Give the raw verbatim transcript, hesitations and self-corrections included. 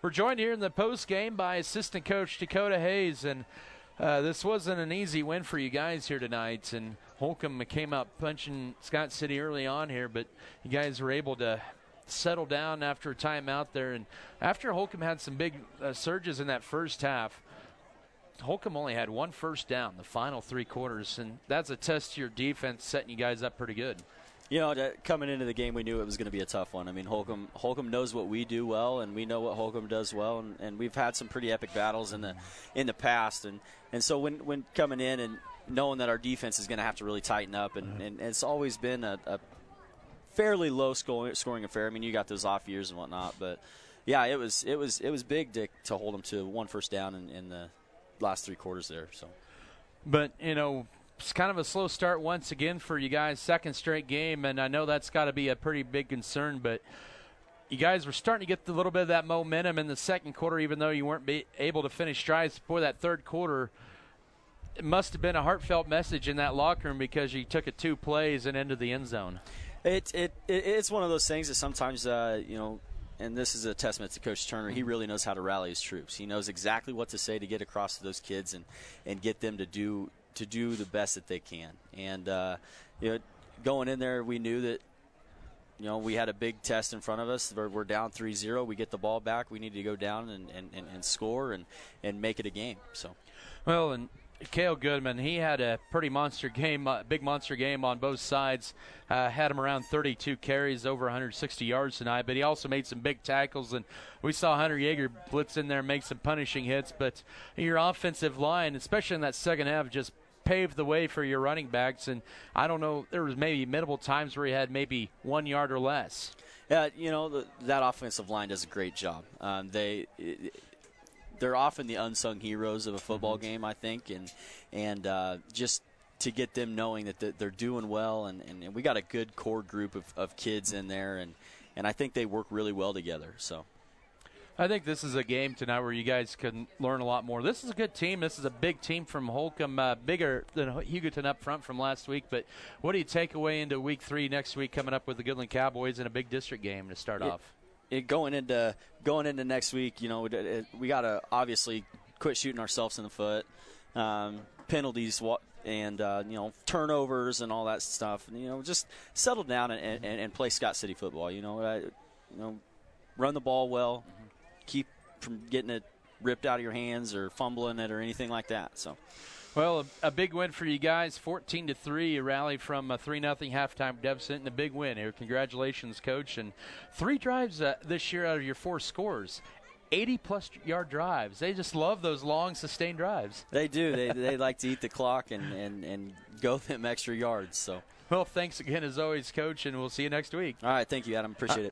We're joined here in the post game by assistant coach Dakota Hayes, and uh, this wasn't an easy win for you guys here tonight. And Holcomb came out punching Scott City early on here, but you guys were able to settle down after a timeout there. And after Holcomb had some big uh, surges in that first half, Holcomb only had one first down the final three quarters, and that's a test to your defense, setting you guys up pretty good. You know, coming into the game, we knew it was going to be a tough one. I mean, Holcomb Holcomb knows what we do well, and we know what Holcomb does well, and, and we've had some pretty epic battles in the in the past. And, and so when, when coming in and knowing that our defense is going to have to really tighten up, and, and it's always been a, a fairly low scoring, scoring affair. I mean, you got those off years and whatnot, but yeah, it was it was it was big to, to hold them to one first down in, in the last three quarters there. So, but you know. It's kind of a slow start once again for you guys, second straight game, and I know that's got to be a pretty big concern, but you guys were starting to get a little bit of that momentum in the second quarter, even though you weren't be able to finish drives before that third quarter. It must have been a heartfelt message in that locker room because you took it two plays and into the end zone. It, it, it It's one of those things that sometimes, uh, you know, and this is a testament to Coach Turner. He really knows how to rally his troops. He knows exactly what to say to get across to those kids and, and get them to do – to do the best that they can. And, uh, you know, going in there, we knew that, you know, we had a big test in front of us. We're, we're down three zero. We get the ball back. We need to go down and, and, and, and score and, and make it a game. So, well, and Cale Goodman, he had a pretty monster game, uh, big monster game on both sides. Uh, had him around thirty-two carries, over one hundred sixty yards tonight, but he also made some big tackles, and we saw Hunter Yeager blitz in there and make some punishing hits. But your offensive line, especially in that second half, just paved the way for your running backs, and I don't know, there was maybe minimal times where he had maybe one yard or less. Yeah, you know, the, that offensive line does a great job. Um, they they're often the unsung heroes of a football mm-hmm. game, I think, and and uh, just to get them knowing that they're doing well, and, and we got a good core group of, of kids in there, and, and I think they work really well together. So. I think this is a game tonight where you guys can learn a lot more. This is a good team. This is a big team from Holcomb, uh, bigger than Hugoton up front from last week. But what do you take away into week three next week, coming up with the Goodland Cowboys in a big district game to start it, off? It going into going into next week, you know, it, it, we got to obviously quit shooting ourselves in the foot. Um, penalties and uh, you know, turnovers and all that stuff. And, you know, just settle down and, and, and play Scott City football. You know, I, you know, run the ball well. Mm-hmm. Keep from getting it ripped out of your hands or fumbling it or anything like that. So, well, a, a big win for you guys, fourteen to three, a rally from a three nothing halftime deficit, and a big win here. Congratulations, Coach. And three drives uh, this year out of your four scores, eighty-plus yard drives. They just love those long, sustained drives. They do. They they like to eat the clock and, and, and go them extra yards. So, well, thanks again as always, Coach, and we'll see you next week. All right, thank you, Adam. Appreciate uh, it.